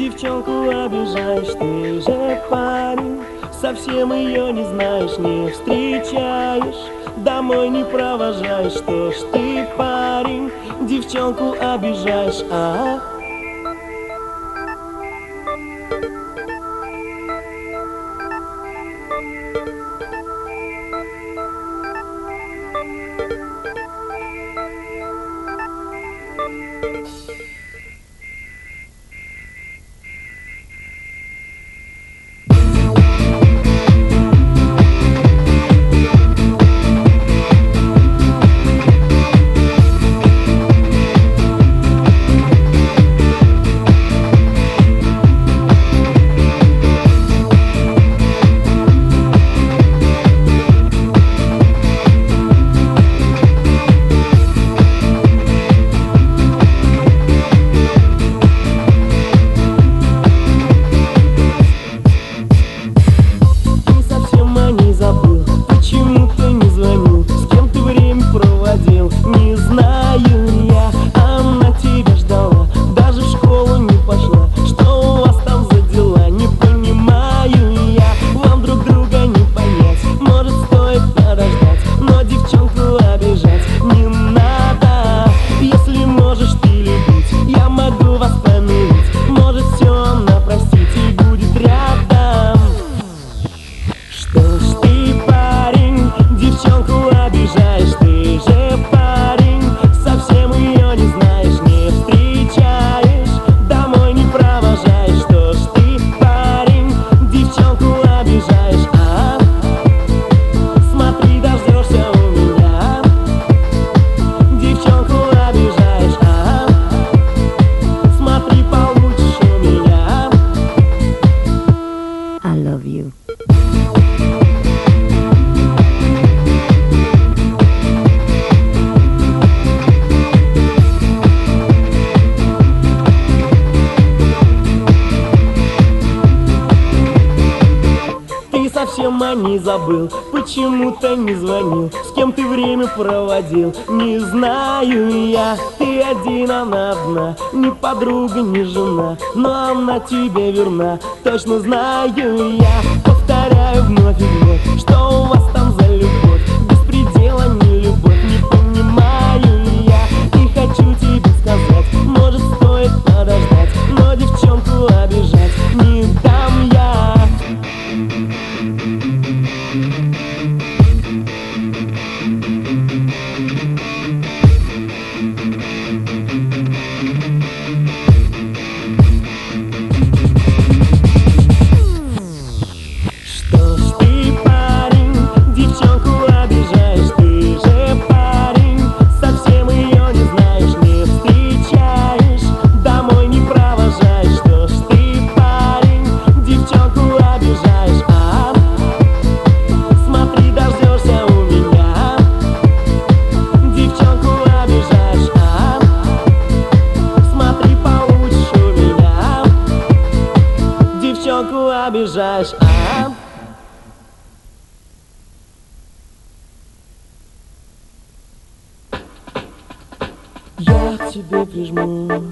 Девчонку обижаешь, ты же парень, совсем ее не знаешь, не встречаешь, домой не провожаешь. Что ж ты, парень, девчонку обижаешь, а? Не знаю я, она тебя ждала, даже в школу не пошла. Что у вас там за дела, не понимаю я. Вам друг друга не понять, может стоит подождать, но девчонку обижать не надо. Если можешь ты любить, я могу вас помирить, может все она простит и будет рядом. Что ж ты, парень, девчонку обижаешь, ты же парень, совсем ее не знаешь, не встречаешь, домой не провожаешь. Что ж ты, парень, девчонку обижаешь, а? Смотри, дождешься у меня. Девчонку обижаешь, а? Смотри, получишь у меня. I love you. Совсем о ней забыл, почему-то не звонил, с кем ты время проводил, не знаю я. Ты один, она одна, ни подруга, ни жена, но она тебе верна, точно знаю я. Повторяю вновь и вновь, что у вас там за любовь, без предела не любовь, не понимаю я. И хочу тебе сказать, может стоит подождать, но девчонку обижать не дам я. Что ж ты, парень, девчонку обижаешь, ты же парень, совсем ее не знаешь, не встречаешь, домой не провожаешь. Что ж ты, парень, девчонку обижаешь, а? Смотри, дождешься у меня. Девчонку обижаешь, а? Смотри, получишь у меня. Девчонку обижаешь, а? Я к тебе прижмусь,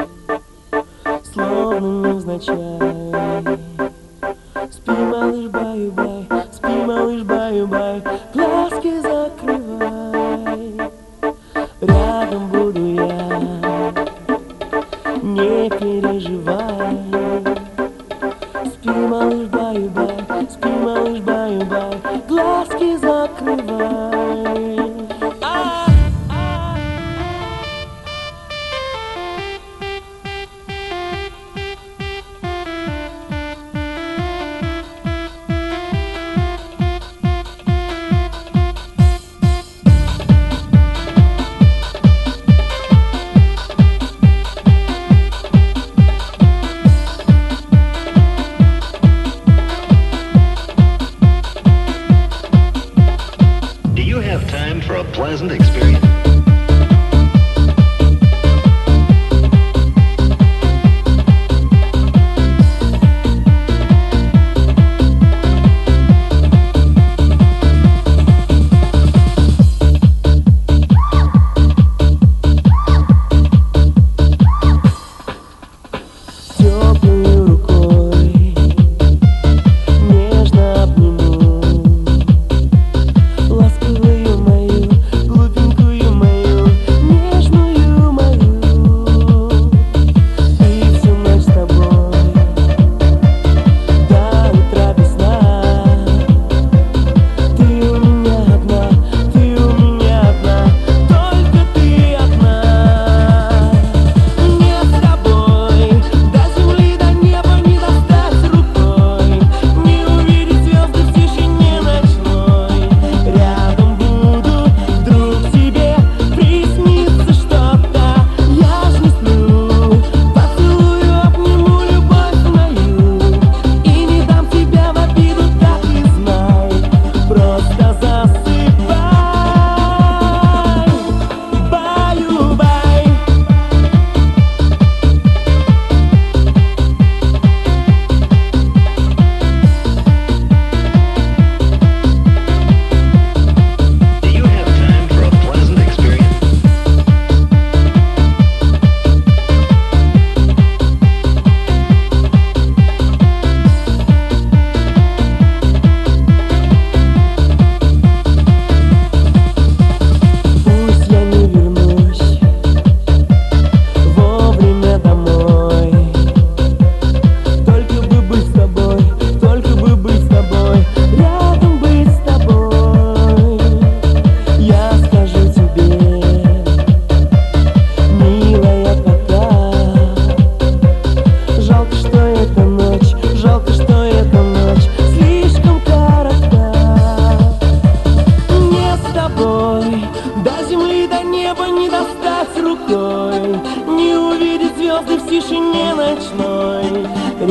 словно невзначай. Спи, малыш, баю-бай, спи, малыш, баю-бай, глазки закрывай. Рядом буду я, не переживай. Спи, малыш, баю-бай, спи, малыш, баю-бай, глазки закрывай.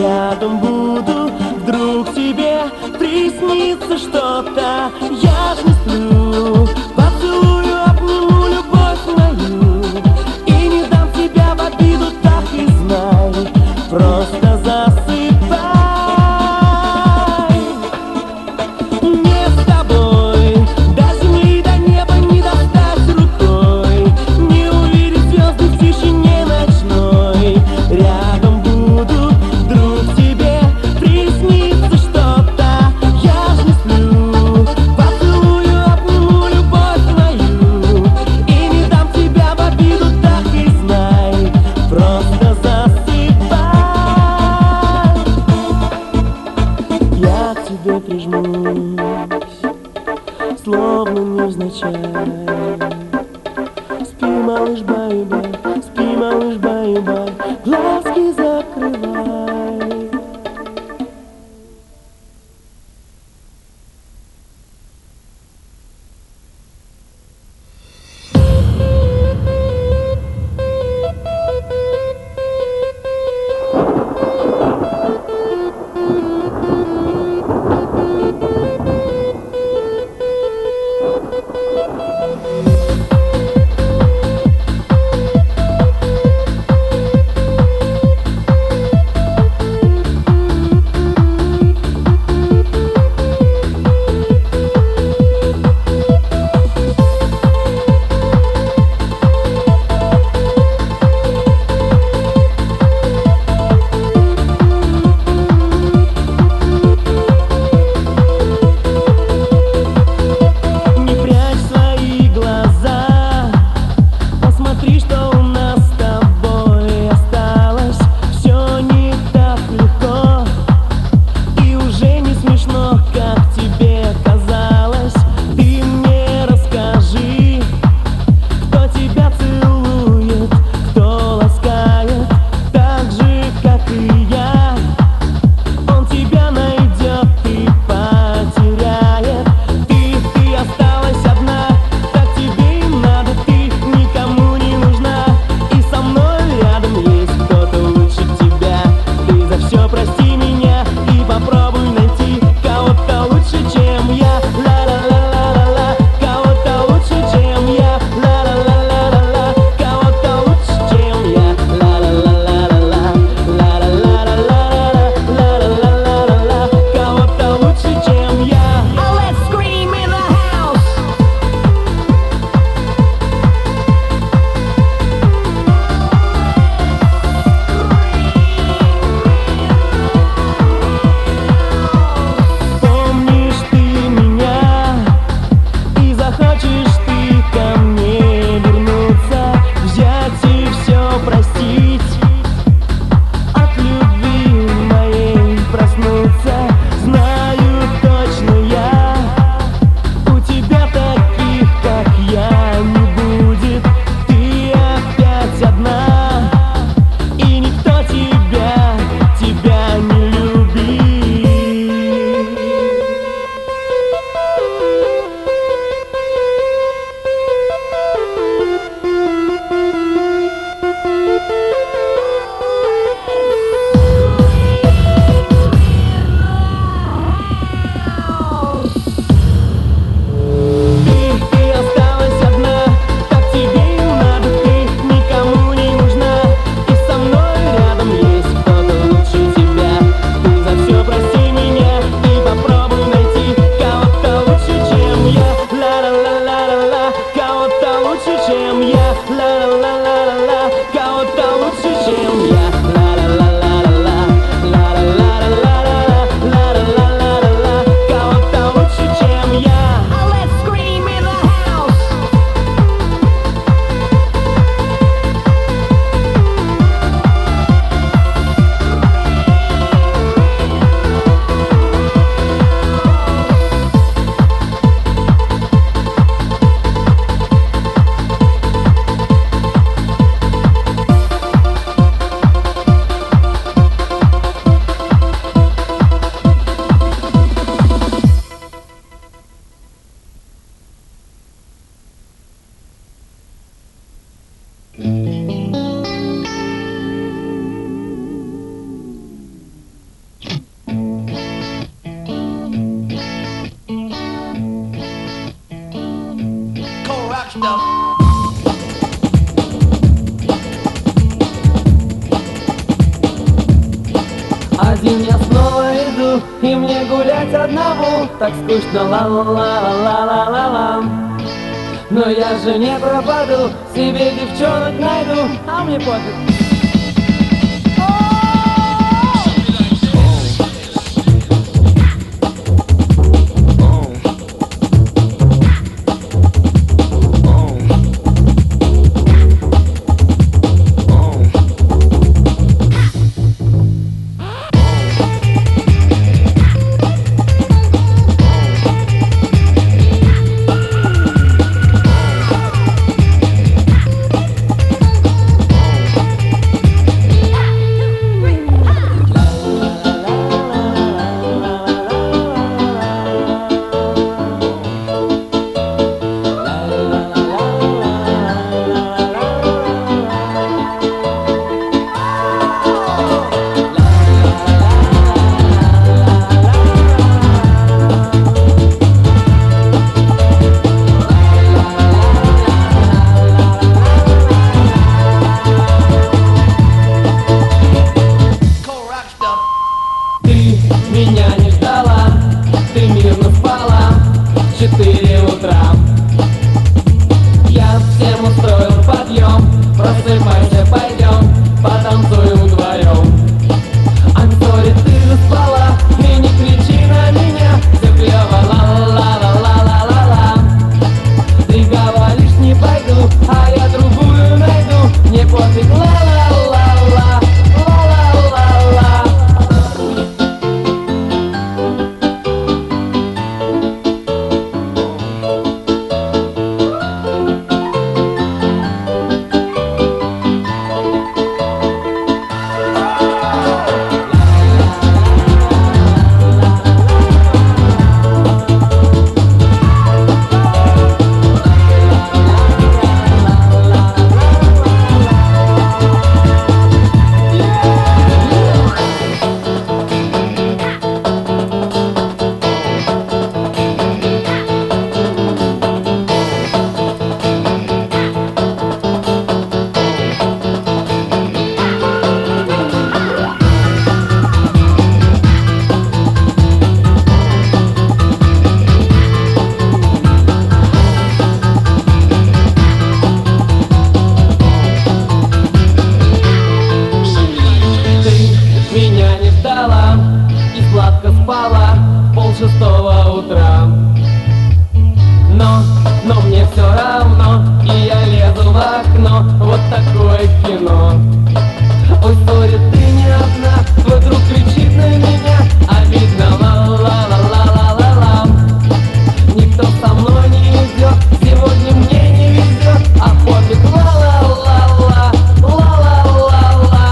рядом буду. Вдруг тебе приснится что-то, я ж не сплю. Поцелую, обниму любовь мою и не дам тебя в обиду, так и знай. Просто засыпай. Не с тобой до земли, до неба не достать рукой, не увидеть звезды в тишине ночной. Рядом буду, вдруг тебе приснится что-то, я ж не сплю. Поцелую, обниму любовь мою и не дам тебя в обиду, так и знай. Просто засыпай. Я к тебе прижмусь, словно невзначай. Спи, малыш, бай-бай, спи, малыш, бай-бай, глазки закрывай. магазин я снова иду, и мне гулять одному так скучно, ла-ла-ла-ла-ла-ла-ла. Но я же не пропаду, себе девчонок найду, а мне пофиг. Но мне все равно, и я лезу в окно. Вот такое кино. Ой, сори, ты не одна, твой друг кричит на меня. Обидно, ла-ла-ла-ла-ла-ла-ла. Никто со мной не идет, сегодня мне не везет. А пофиг, ла-ла-ла-ла, ла-ла-ла-ла.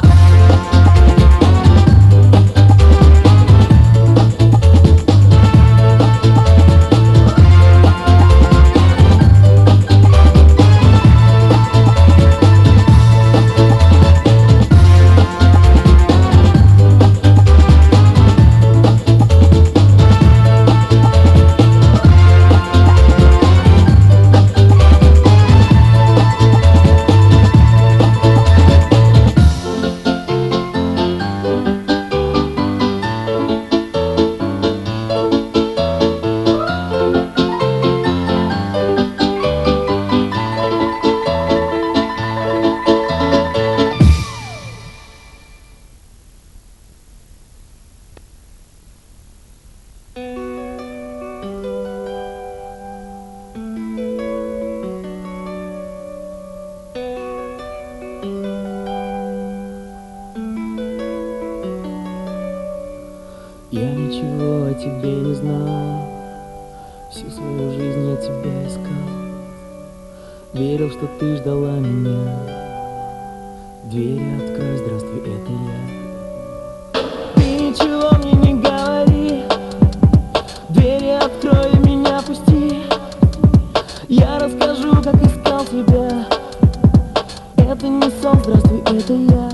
Я ничего о тебе не знал, всю свою жизнь я тебя искал. Верил, что ты ждала меня. Двери открой, здравствуй, это я. Ты ничего мне не говори, двери открой и меня пусти. Я расскажу, как искал тебя. Это не сон, здравствуй, это я.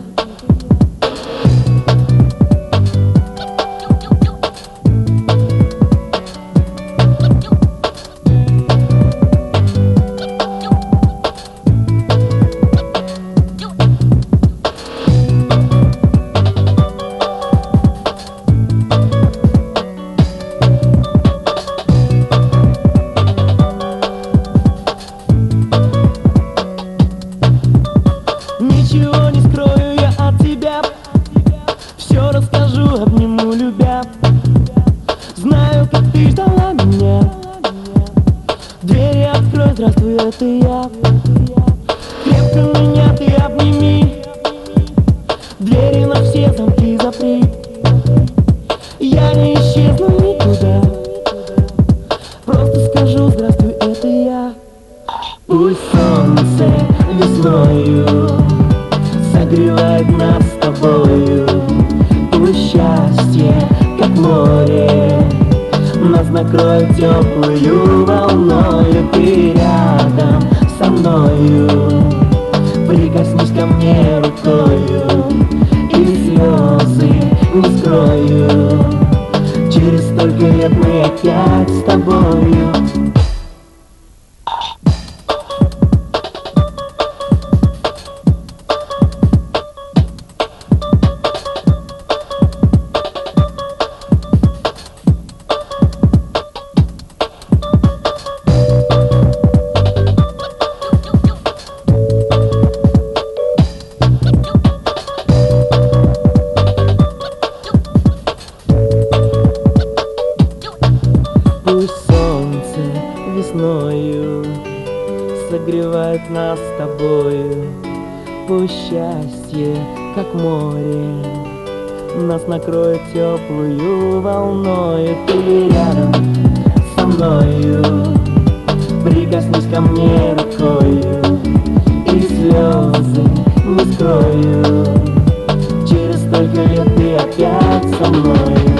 я не исчезну никуда. Просто скажу: здравствуй, это я. Пусть солнце весною согревает нас с тобою. Пусть счастье, как море, нас накроет теплую волною. Ты рядом со мною, прикоснись ко мне рукою, и слезы не скрою. Через столько лет мы опять с тобою. Весною согревает нас с тобою. Пусть счастье, как море, нас накроет теплую волною. Ты рядом со мною, прикоснись ко мне рукою, и слезы не скрою. Через столько лет ты опять со мною.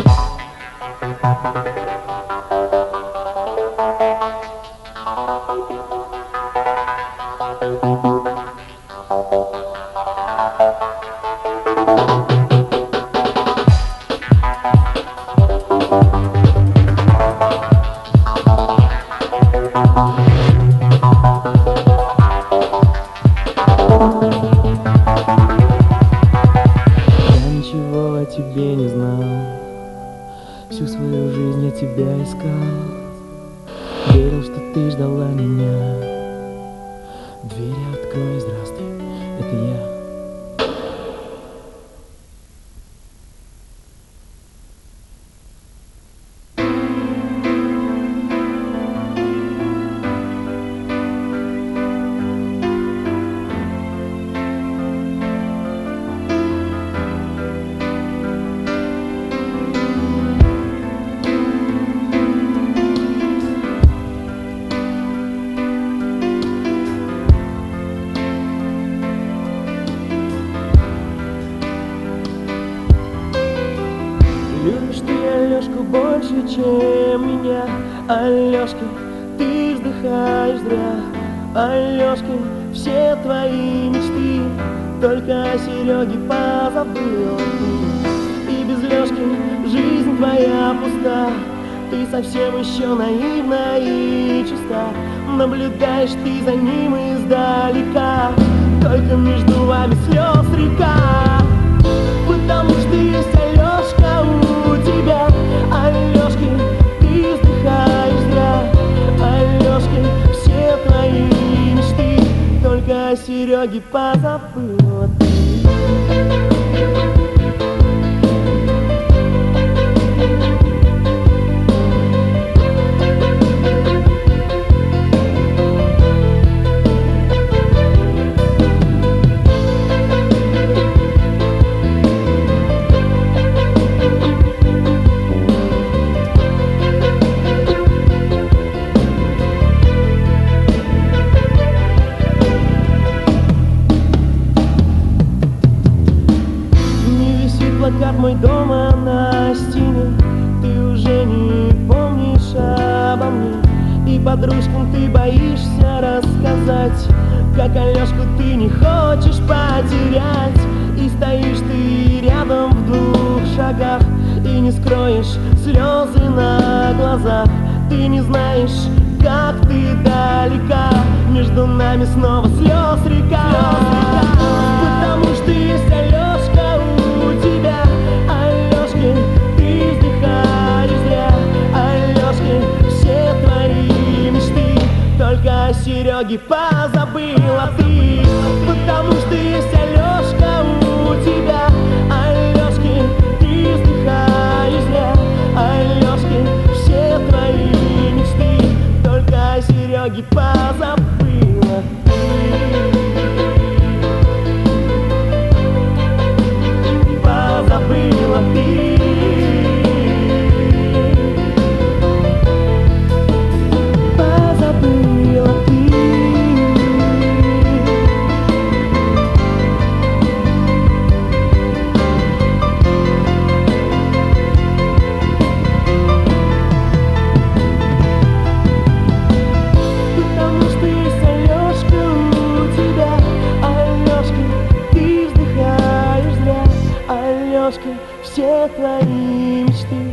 Тебе не знал, всю свою жизнь я тебя искал, верил, что ты ждала меня. Двери открой, здравствуй, это я. Любишь ты Алёшку больше, чем меня. Алёшка, ты вздыхаешь зря. Алёшка, все твои мечты только о Серёге позабыл ты. И без Лёшки жизнь твоя пуста. Ты совсем еще наивна и чиста. Наблюдаешь ты за ним издалека, только между вами слез река. Потому что есть Алёшка у тебя. Алёшка, ты вздыхаешь зря. Алёшка, все твои мечты только о Серёге позабыла ты. Плакат мой дома на стене, ты уже не помнишь обо мне. И подружкам ты боишься рассказать, как Алёшку ты не хочешь потерять. И стоишь ты рядом в 2 шагах, и не скроешь слезы на глазах. Ты не знаешь, как ты далека, между нами снова слез река. Потому что есть Алёшка у тебя. Алёшка, ты вздыхаешь зря. Алёшка, все твои мечты только о Серёге позабыла ты. Потому что есть Алёшка у тебя. Алёшка, ты вздыхаешь зря. Алёшка, все твои мечты только о Серёге позабыла ты. Позабыла ты. дорожкой все твои мечты.